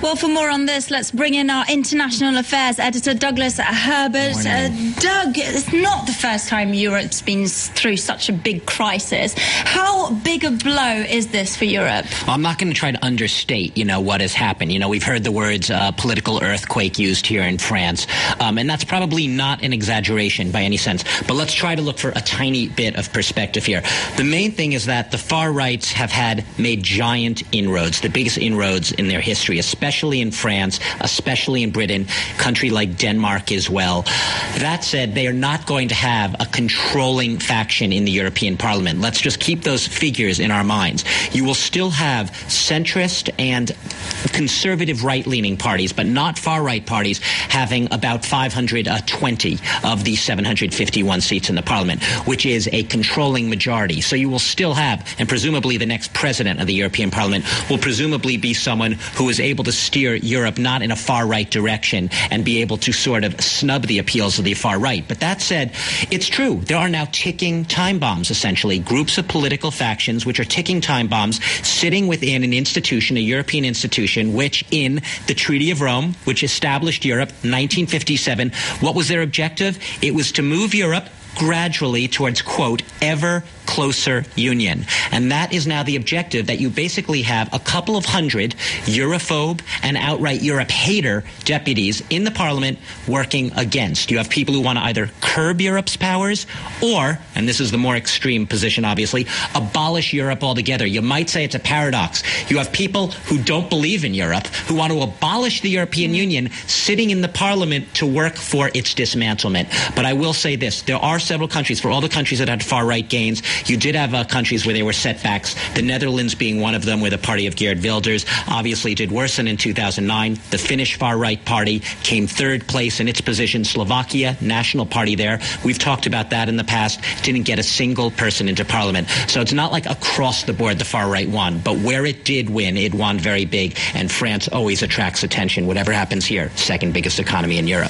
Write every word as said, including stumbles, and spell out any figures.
Well, for more on this, let's bring in our international affairs editor, Douglas Herbert. Uh, Doug, it's not the first time Europe's been through such a big crisis. How big a blow is this for Europe? Well, I'm not going to try to understate, you know, what has happened. You know, we've heard the words uh, political earthquake used here in France, um, and that's probably not an exaggeration by any sense. But let's try to look for a tiny bit of perspective here. The main thing is that the far rights have had made giant inroads, the biggest inroads in their history, especially in France, especially in Britain, country like Denmark as well. That said, they are not going to have a controlling faction in the European Parliament. Let's just keep those figures in our minds. You will still have centrist and conservative right-leaning parties, but not far-right parties, having about five hundred twenty of the seven hundred fifty-one seats in the Parliament, which is a controlling majority. So you will still have, and presumably the next president of the European Parliament will presumably be someone who is able to steer Europe not in a far-right direction and be able to sort of snub the appeals of the far right. But that said, it's true. There are now ticking time bombs, essentially, groups of political factions which are ticking time bombs sitting within an institution, a European institution, which in the Treaty of Rome, which established Europe, nineteen fifty-seven, what was their objective? It was to move Europe gradually towards, quote, ever closer union. And that is now the objective, that you basically have a couple of hundred Europhobe and outright Europe hater deputies in the Parliament working against. You have people who want to either curb Europe's powers or, and this is the more extreme position obviously, abolish Europe altogether. You might say it's a paradox. You have people who don't believe in Europe, who want to abolish the European Union, sitting in the Parliament to work for its dismantlement. But I will say this, there are several countries, for all the countries that had far-right gains, you did have uh, countries where there were setbacks, the Netherlands being one of them, where the party of Geert Wilders obviously did worsen in two thousand nine. The Finnish far-right party came third place in its position. Slovakia, national party there, we've talked about that in the past, didn't get a single person into parliament. So it's not like across the board the far-right won, but where it did win, it won very big, and France always attracts attention. Whatever happens here, second biggest economy in Europe.